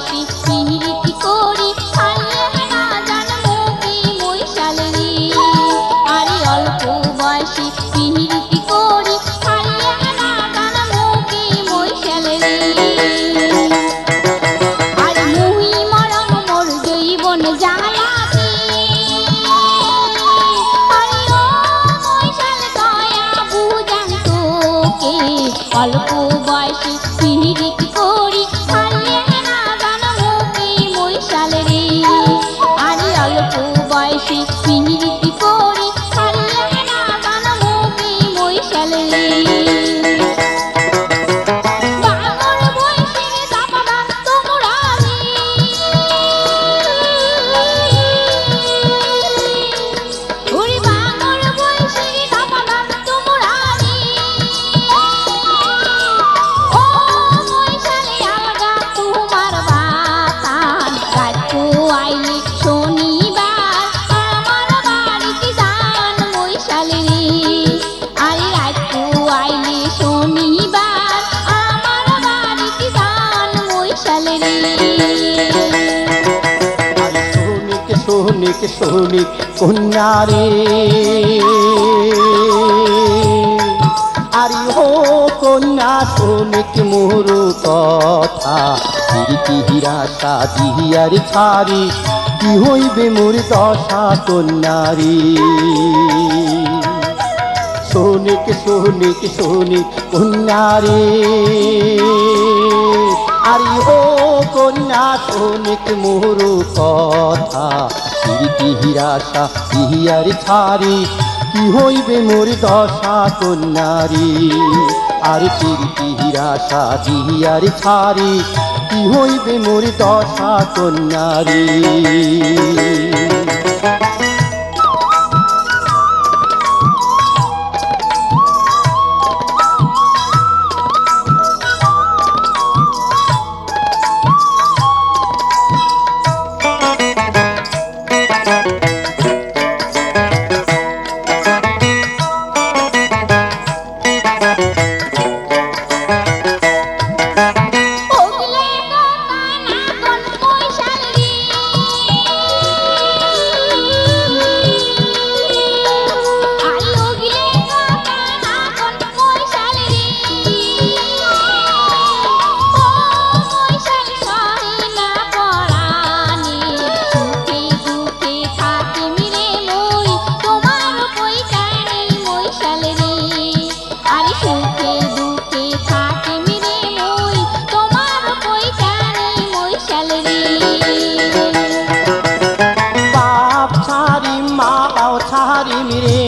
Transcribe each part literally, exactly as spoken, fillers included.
বয়সী পিহিরিতি করি হারিয়ে না জানবো কি মৈশালেরি। আরে অল্প বয়সী পিহিরিতি করি হারিয়ে না জানবো কি মৈশালেরি। আর মুহি মরণ মোর জৈবন জ্বালাতি অল্প বয়সী পিহিরিতি করি হারিয়ে না জানবো কি মৈশালেরি। আরে অল্প বয়সী পিহিরিতি করি হারিয়ে না জানবো কি মৈশালেরি। বাঙর বয়সের দাপাদান তোমরা আমি ওরে বাঙর বয়সের দাপাদান তোমরা আমি ও মৈশালে আলগা তোমার বাতান রাতকো আইলে শনিবার আমার বাড়িতে যান মৈশালেরি। আরে রাতকো আইলে শনিবার আমার বাড়িতে যান মৈশালেরি। শোনিক শোনিক শোনিক কন্যারে আরে ও কন্যা শোনিক মোর কথা প্রীতি হিরাশা দিহিয়ার ছাড়ি কি হইবে মোর দশা কন্যারে। শোনিক শোনিক শোনিক কন্যারে আরে ও কন্যা শোনিক মোর কথা প্রীতি হিরাশা দিহিয়ার ছাড়ি কি হইবে মোর দশা কন্যারে। আর প্রীতি হিরাশা দিহিয়ার ছাড়ি কি হইবে মোর দশা কন্যারে। ওগলে কথা না কোন মৈশালেরি। আরে ওগলে কথা না কোন মৈশালেরি। ও মৈশাল সহে না পরাণে সুখে দুঃখে থাকি মিরে মই তোমার পৈতানি মৈশালেরি। আরে সুখে দুঃখে থাকি মিরে মই তোমার পৈতানি মৈশালেরি। বাপ ছাড়ি মাও ছাড়ি মিরে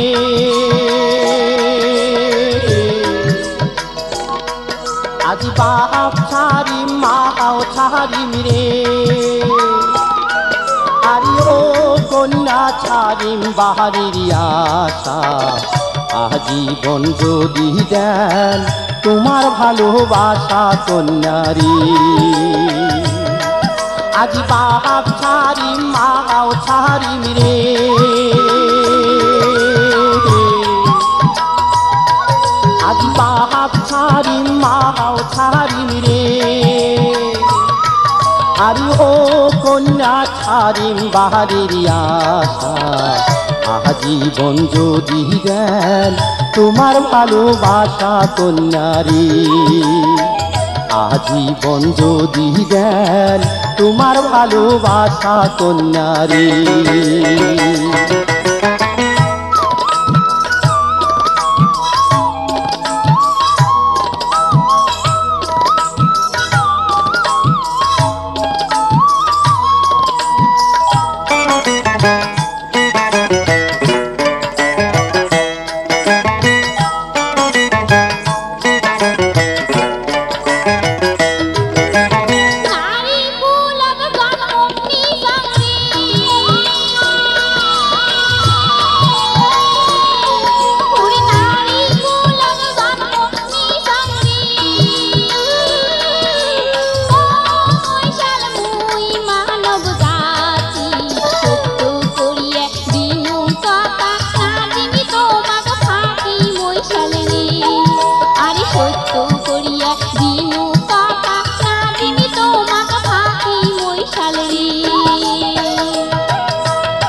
আজি বাপ ছাড়ি মাও ছাড়ি মিরে আরে ও কন্যা ছাড়িম বাহারির আশা আজীবন যদি দেন তোমার ভালোবাসা কন্যারে। আজি বাপ ছাড়ি মাও ছাড়ি মিরে আজি বাপ ছাড়ি মাও ছাড়ি মিরে আরে ও কন্যা ছাড়িম বাহারির আশা আজীবন যদি দেন তোমার ভালোবাসা কন্যারে। আজীবন যদি দেন তোমার ভালোবাসা কন্যারে। নারী কুলব জন্ম নিজামে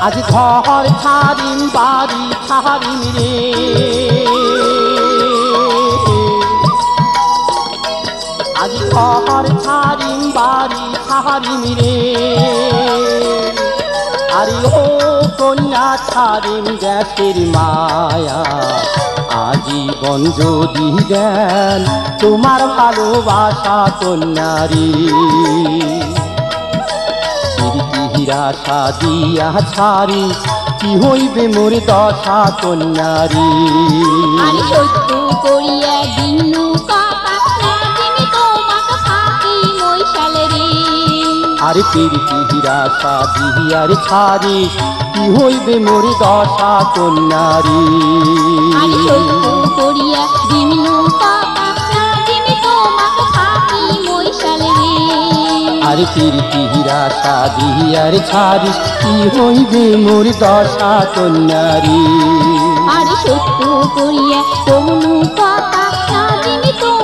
আজ ঘর ছাড়িম বাড়ি ছাড়িম রে আজ ঘর ছাড়িম বাড়ি ছাড়িম রে আরে ও কন্যা ছাড়িম দেশের মায়া আজীবন যদি দেন তোমার ভালোবাসা কন্যারি হীরা সাদিয়া ছাড়ি কি হইবে মোর দশা কন্যারি আর সত্য করিয়া দিনু কাকা দিনি তোমাকে ফাঁকি মৈশালে রে আর প্রীতি হীরা সাদিয়ার ছাড়ি কি হইবে মোর দশা কন্যারি আর সত্য করিয়া দিনু কাকা দিনি তোমাকে ফাঁকি মৈশালে রে আর প্রীতি হীরা সাদিয়ার ছাড়ি কি হইবে মোর দশা কন্যারি আর সত্য করিয়া তনু কাকা দিনি তোমাকে